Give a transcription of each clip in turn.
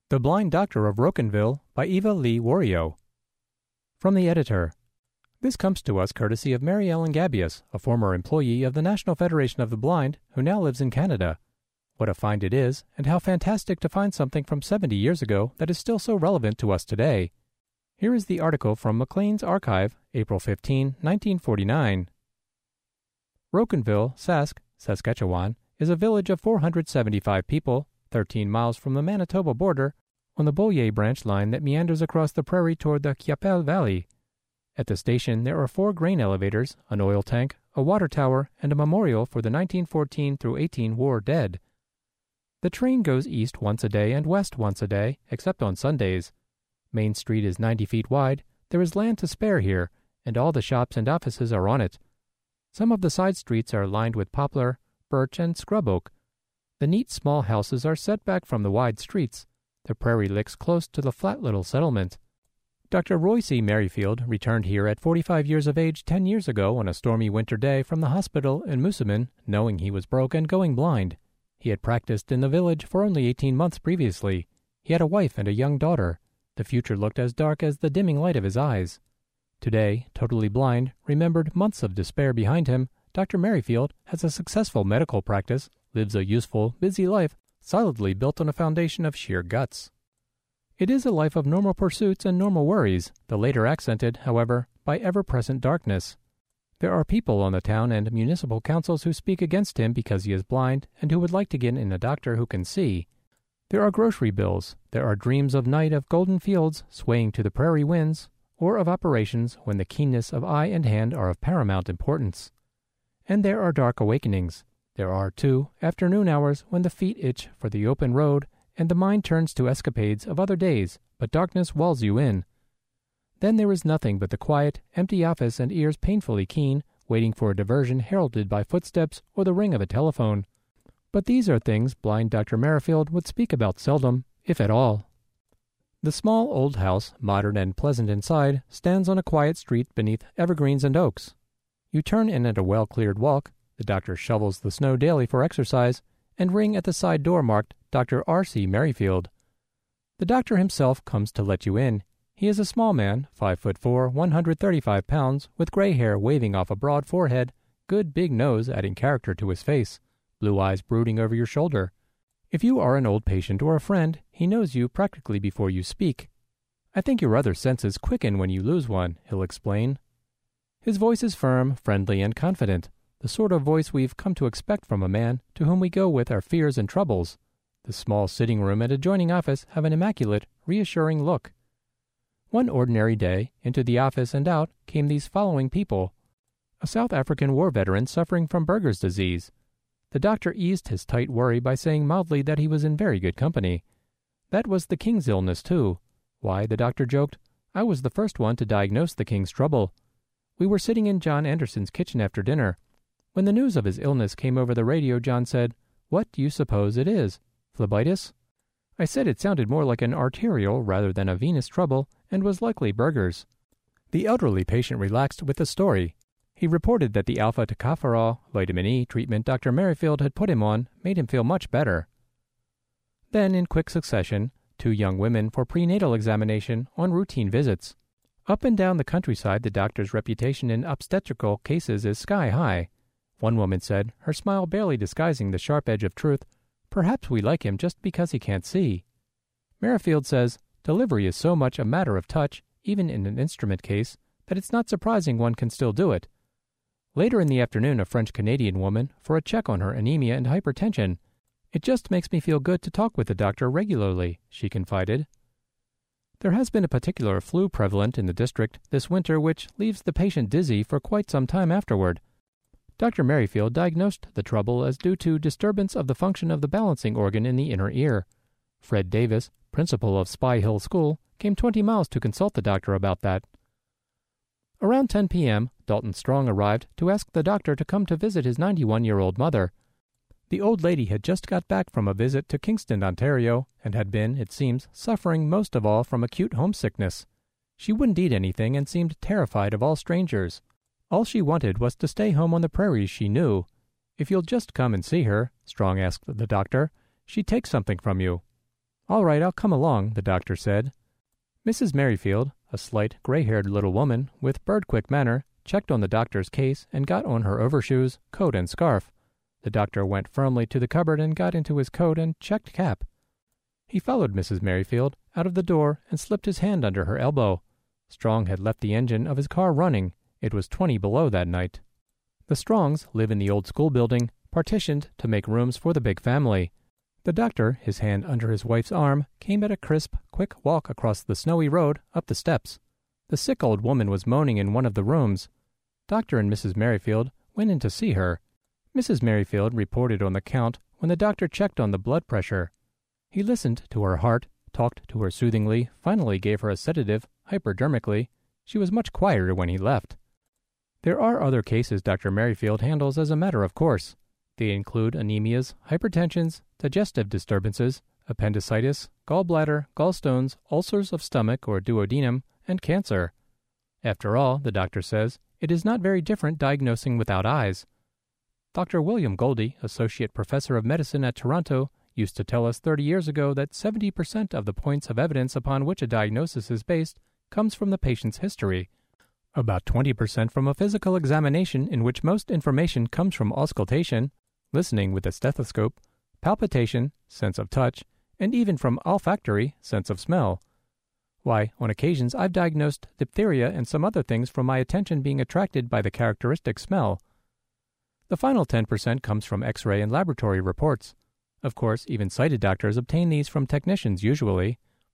The Blind Doctor of Rocanville by Eva Lee Wario. From the editor. This comes to us courtesy of Mary Ellen Gabius, a former employee of the National Federation of the Blind, who now lives in Canada. What a find it is, and how fantastic to find something from 70 years ago that is still so relevant to us today. Here is the article from Maclean's Archive, April 15, 1949. Rocanville, Sask, Saskatchewan, is a village of 475 people, 13 miles from the Manitoba border, on the Boyer branch line that meanders across the prairie toward the Qu'Appelle Valley. At the station, there are 4 grain elevators, an oil tank, a water tower, and a memorial for the 1914 through 18 war dead. The train goes east once a day and west once a day, except on Sundays. Main Street is 90 feet wide, there is land to spare here, and all the shops and offices are on it. Some of the side streets are lined with poplar, birch, and scrub oak. The neat small houses are set back from the wide streets. The prairie licks close to the flat little settlement. Dr. Roy C. Merrifield returned here at 45 years of age 10 years ago on a stormy winter day from the hospital in Moosomin, knowing he was broke and going blind. He had practiced in the village for only 18 months previously. He had a wife and a young daughter. The future looked as dark as the dimming light of his eyes. Today, totally blind, remembered months of despair behind him, Dr. Merrifield has a successful medical practice, lives a useful, busy life, solidly built on a foundation of sheer guts. It is a life of normal pursuits and normal worries, the later accented, however, by ever-present darkness. There are people on the town and municipal councils who speak against him because he is blind and who would like to get in a doctor who can see. There are grocery bills, there are dreams of night of golden fields swaying to the prairie winds, or of operations when the keenness of eye and hand are of paramount importance. And there are dark awakenings. There are, too, afternoon hours when the feet itch for the open road and the mind turns to escapades of other days, but darkness walls you in. Then there is nothing but the quiet, empty office and ears painfully keen, waiting for a diversion heralded by footsteps or the ring of a telephone. But these are things blind Dr. Merrifield would speak about seldom, if at all. The small old house, modern and pleasant inside, stands on a quiet street beneath evergreens and oaks. You turn in at a well-cleared walk, the doctor shovels the snow daily for exercise, and ring at the side door marked Dr. R.C. Merrifield. The doctor himself comes to let you in. He is a small man, 5'4", 135 pounds, with gray hair waving off a broad forehead, good big nose adding character to his face, blue eyes brooding over your shoulder. If you are an old patient or a friend, he knows you practically before you speak. I think your other senses quicken when you lose one, he'll explain. His voice is firm, friendly, and confident, the sort of voice we've come to expect from a man to whom we go with our fears and troubles. The small sitting room and adjoining office have an immaculate, reassuring look. One ordinary day, into the office and out came these following people. A South African war veteran suffering from Berger's disease. The doctor eased his tight worry by saying mildly that he was in very good company. That was the king's illness, too. Why, the doctor joked, I was the first one to diagnose the king's trouble. We were sitting in John Anderson's kitchen after dinner. When the news of his illness came over the radio, John said, What do you suppose it is? Phlebitis? I said it sounded more like an arterial rather than a venous trouble, and was likely Berger's. The elderly patient relaxed with the story. He reported that the alpha-tocopherol, vitamin E treatment Dr. Merrifield had put him on made him feel much better. Then, in quick succession, 2 young women for prenatal examination on routine visits. Up and down the countryside, the doctor's reputation in obstetrical cases is sky-high. One woman said, her smile barely disguising the sharp edge of truth, Perhaps we like him just because he can't see. Merrifield says, delivery is so much a matter of touch, even in an instrument case, that it's not surprising one can still do it. Later in the afternoon, a French-Canadian woman, for a check on her anemia and hypertension. It just makes me feel good to talk with the doctor regularly, she confided. There has been a particular flu prevalent in the district this winter which leaves the patient dizzy for quite some time afterward. Dr. Merrifield diagnosed the trouble as due to disturbance of the function of the balancing organ in the inner ear. Fred Davis, principal of Spy Hill School, came 20 miles to consult the doctor about that. Around 10 p.m., Dalton Strong arrived to ask the doctor to come to visit his 91-year-old mother. The old lady had just got back from a visit to Kingston, Ontario, and had been, it seems, suffering most of all from acute homesickness. She wouldn't eat anything and seemed terrified of all strangers. All she wanted was to stay home on the prairies she knew. If you'll just come and see her, Strong asked the doctor, she'd take something from you. "All right, I'll come along," the doctor said. Mrs. Merrifield, a slight, gray-haired little woman with bird-quick manner, checked on the doctor's case and got on her overshoes, coat, and scarf. The doctor went firmly to the cupboard and got into his coat and checked cap. He followed Mrs. Merrifield out of the door and slipped his hand under her elbow. Strong had left the engine of his car running. It was 20 below that night. The Strongs live in the old school building, partitioned to make rooms for the big family. The doctor, his hand under his wife's arm, came at a crisp, quick walk across the snowy road up the steps. The sick old woman was moaning in one of the rooms. Doctor and Mrs. Merrifield went in to see her. Mrs. Merrifield reported on the count when the doctor checked on the blood pressure. He listened to her heart, talked to her soothingly, finally gave her a sedative, hypodermically. She was much quieter when he left. There are other cases Dr. Merrifield handles as a matter of course. They include anemias, hypertensions, digestive disturbances, appendicitis, gallbladder, gallstones, ulcers of stomach or duodenum, and cancer. After all, the doctor says, it is not very different diagnosing without eyes. Dr. William Goldie, Associate Professor of Medicine at Toronto, used to tell us 30 years ago that 70% of the points of evidence upon which a diagnosis is based comes from the patient's history. About 20% from a physical examination in which most information comes from auscultation, listening with a stethoscope, palpitation, sense of touch, and even from olfactory, sense of smell. Why, on occasions I've diagnosed diphtheria and some other things from my attention being attracted by the characteristic smell. The final 10% comes from X-ray and laboratory reports. Of course, even sighted doctors obtain these from technicians usually.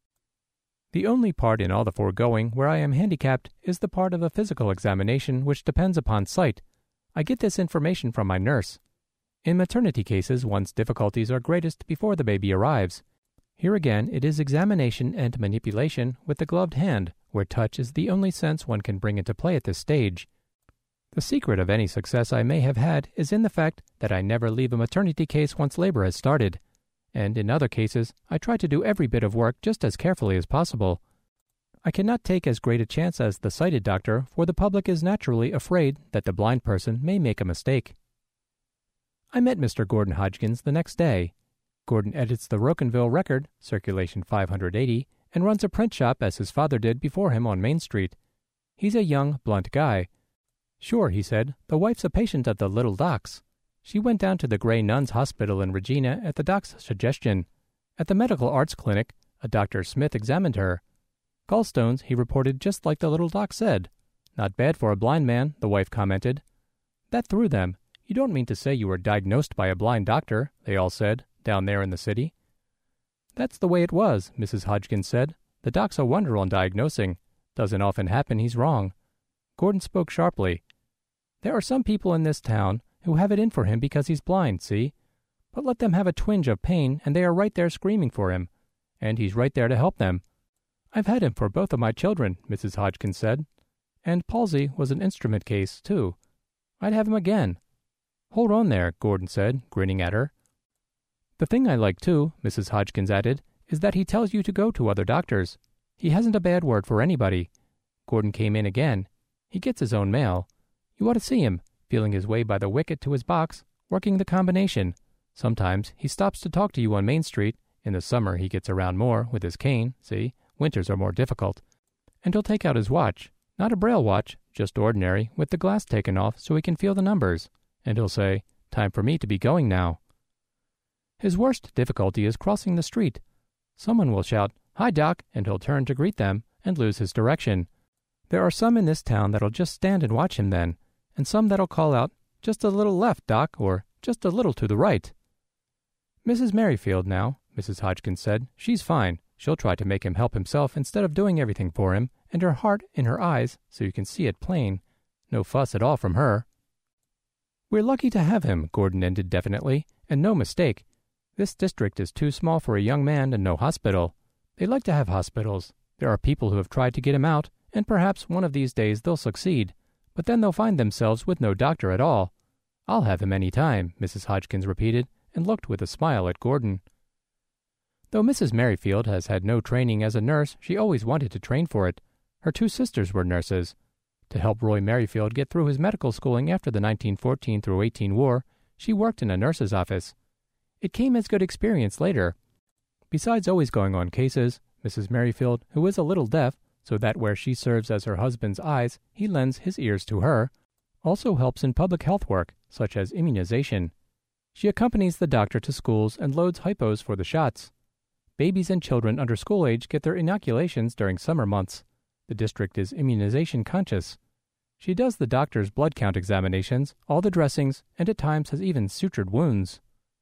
The only part in all the foregoing where I am handicapped is the part of a physical examination which depends upon sight. I get this information from my nurse. In maternity cases, one's difficulties are greatest before the baby arrives. Here again, it is examination and manipulation with the gloved hand, where touch is the only sense one can bring into play at this stage. The secret of any success I may have had is in the fact that I never leave a maternity case once labor has started, and in other cases I try to do every bit of work just as carefully as possible. I cannot take as great a chance as the sighted doctor, for the public is naturally afraid that the blind person may make a mistake. I met Mr. Gordon Hodgkins the next day. Gordon edits the Rocanville Record, circulation 580, and runs a print shop as his father did before him on Main Street. He's a young, blunt guy. Sure, he said, the wife's a patient at the Little Docks. She went down to the Grey Nuns Hospital in Regina at the doc's suggestion. At the Medical Arts Clinic, a Dr. Smith examined her. Gallstones, he reported, just like the little doc said. Not bad for a blind man, the wife commented. That threw them. You don't mean to say you were diagnosed by a blind doctor, they all said, down there in the city. That's the way it was, Mrs. Hodgkins said. The doc's a wonder on diagnosing. Doesn't often happen he's wrong. Gordon spoke sharply. There are some people in this town who have it in for him because he's blind, see? But let them have a twinge of pain and they are right there screaming for him. And he's right there to help them. I've had him for both of my children, Mrs. Hodgkins said. And palsy was an instrument case, too. I'd have him again. Hold on there, Gordon said, grinning at her. The thing I like, too, Mrs. Hodgkins added, is that he tells you to go to other doctors. He hasn't a bad word for anybody. Gordon came in again. He gets his own mail. You ought to see him, feeling his way by the wicket to his box, working the combination. Sometimes he stops to talk to you on Main Street. In the summer he gets around more with his cane, see? Winters are more difficult. And he'll take out his watch. Not a Braille watch, just ordinary, with the glass taken off so he can feel the numbers. And he'll say, "Time for me to be going now." His worst difficulty is crossing the street. Someone will shout, "Hi, Doc," and he'll turn to greet them and lose his direction. There are some in this town that'll just stand and watch him then, and some that'll call out, "Just a little left, Doc," or "Just a little to the right." Mrs. Merrifield now, Mrs. Hodgkins said, she's fine. She'll try to make him help himself instead of doing everything for him, and her heart in her eyes so you can see it plain. No fuss at all from her. We're lucky to have him, Gordon ended definitely, and no mistake. This district is too small for a young man and no hospital. They like to have hospitals. There are people who have tried to get him out, and perhaps one of these days they'll succeed. But then they'll find themselves with no doctor at all. I'll have him any time, Mrs. Hodgkins repeated, and looked with a smile at Gordon. Though Mrs. Merrifield has had no training as a nurse, she always wanted to train for it. Her two sisters were nurses. To help Roy Merrifield get through his medical schooling after the 1914-18 war, she worked in a nurse's office. It came as good experience later. Besides always going on cases, Mrs. Merrifield, who is a little deaf, so that where she serves as her husband's eyes, he lends his ears to her, also helps in public health work, such as immunization. She accompanies the doctor to schools and loads hypos for the shots. Babies and children under school age get their inoculations during summer months. The district is immunization conscious. She does the doctor's blood count examinations, all the dressings, and at times has even sutured wounds.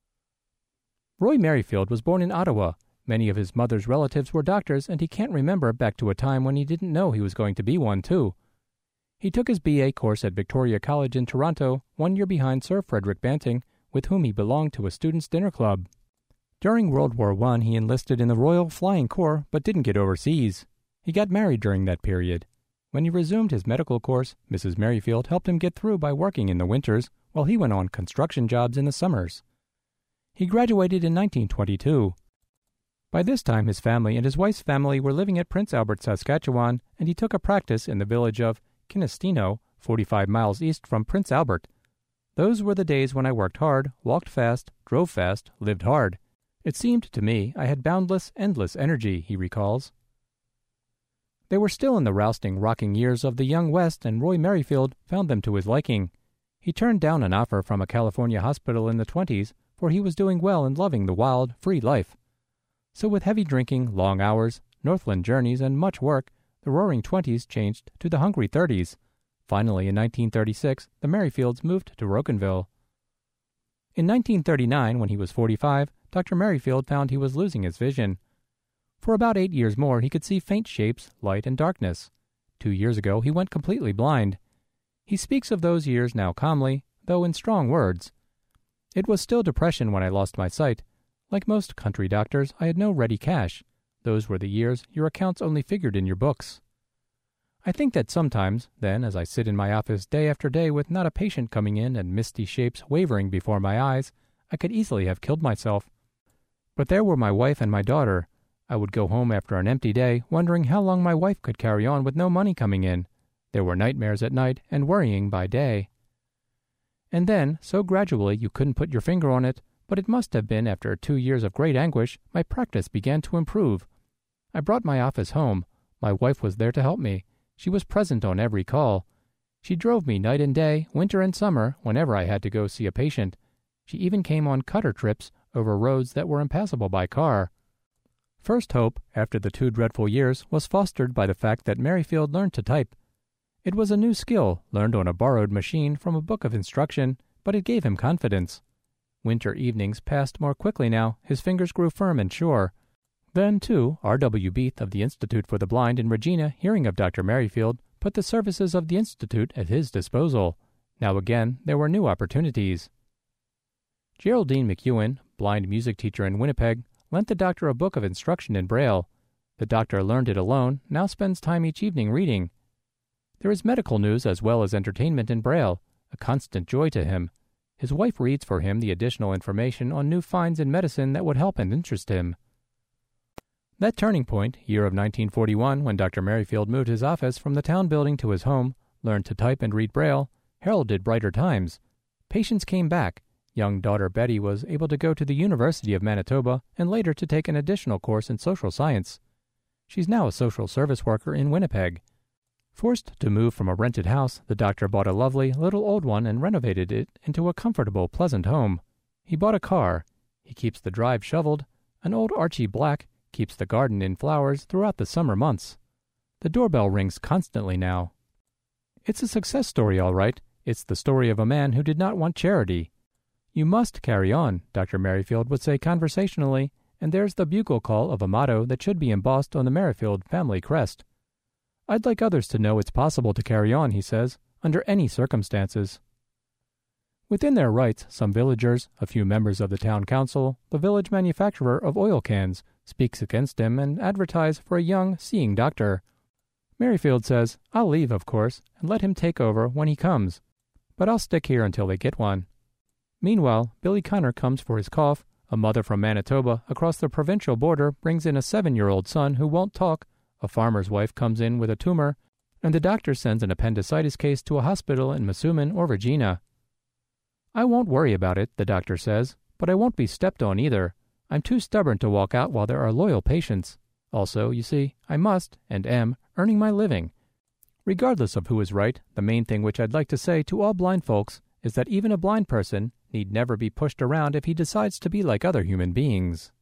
Roy Merrifield was born in Ottawa. Many of his mother's relatives were doctors, and he can't remember back to a time when he didn't know he was going to be one, too. He took his BA course at Victoria College in Toronto, 1 year behind Sir Frederick Banting, with whom he belonged to a students' dinner club. During World War I, he enlisted in the Royal Flying Corps, but didn't get overseas. He got married during that period. When he resumed his medical course, Mrs. Merrifield helped him get through by working in the winters, while he went on construction jobs in the summers. He graduated in 1922. By this time, his family and his wife's family were living at Prince Albert, Saskatchewan, and he took a practice in the village of Kinestino, 45 miles east from Prince Albert. Those were the days when I worked hard, walked fast, drove fast, lived hard. It seemed to me I had boundless, endless energy, he recalls. They were still in the rousting, rocking years of the young West, and Roy Merrifield found them to his liking. He turned down an offer from a California hospital in the 20s, for he was doing well and loving the wild, free life. So with heavy drinking, long hours, Northland journeys, and much work, the Roaring Twenties changed to the Hungry 30s. Finally, in 1936, the Merrifields moved to Rocanville. In 1939, when he was 45, Dr. Merrifield found he was losing his vision. For about 8 years more, he could see faint shapes, light, and darkness. 2 years ago, he went completely blind. He speaks of those years now calmly, though in strong words. It was still depression when I lost my sight. Like most country doctors, I had no ready cash. Those were the years your accounts only figured in your books. I think that sometimes, then, as I sit in my office day after day with not a patient coming in and misty shapes wavering before my eyes, I could easily have killed myself. But there were my wife and my daughter. I would go home after an empty day, wondering how long my wife could carry on with no money coming in. There were nightmares at night and worrying by day. And then, so gradually you couldn't put your finger on it, but it must have been after 2 years of great anguish, my practice began to improve. I brought my office home. My wife was there to help me. She was present on every call. She drove me night and day, winter and summer, whenever I had to go see a patient. She even came on cutter trips over roads that were impassable by car. First hope, after the 2 dreadful years, was fostered by the fact that Merrifield learned to type. It was a new skill, learned on a borrowed machine from a book of instruction, but it gave him confidence. Winter evenings passed more quickly now, his fingers grew firm and sure. Then, too, R.W. Beath of the Institute for the Blind in Regina, hearing of Dr. Merrifield, put the services of the Institute at his disposal. Now again, there were new opportunities. Geraldine McEwen, blind music teacher in Winnipeg, lent the doctor a book of instruction in Braille. The doctor learned it alone, now spends time each evening reading. There is medical news as well as entertainment in Braille, a constant joy to him. His wife reads for him the additional information on new finds in medicine that would help and interest him. That turning point, year of 1941, when Dr. Merrifield moved his office from the town building to his home, learned to type and read Braille, heralded brighter times. Patients came back. Young daughter Betty was able to go to the University of Manitoba and later to take an additional course in social science. She's now a social service worker in Winnipeg. Forced to move from a rented house, the doctor bought a lovely, little old one and renovated it into a comfortable, pleasant home. He bought a car. He keeps the drive shoveled. An old Archie Black keeps the garden in flowers throughout the summer months. The doorbell rings constantly now. It's a success story, all right. It's the story of a man who did not want charity. You must carry on, Dr. Merrifield would say conversationally, and there's the bugle call of a motto that should be embossed on the Merrifield family crest. I'd like others to know it's possible to carry on, he says, under any circumstances. Within their rights, some villagers, a few members of the town council, the village manufacturer of oil cans, speaks against him and advertise for a young, seeing doctor. Merrifield says, I'll leave, of course, and let him take over when he comes, but I'll stick here until they get one. Meanwhile, Billy Connor comes for his cough. A mother from Manitoba across the provincial border brings in a 7-year-old son who won't talk. A farmer's wife comes in with a tumor, and the doctor sends an appendicitis case to a hospital in Masuman or Regina. I won't worry about it, the doctor says, but I won't be stepped on either. I'm too stubborn to walk out while there are loyal patients. Also, you see, I must, and am, earning my living. Regardless of who is right, the main thing which I'd like to say to all blind folks is that even a blind person need never be pushed around if he decides to be like other human beings.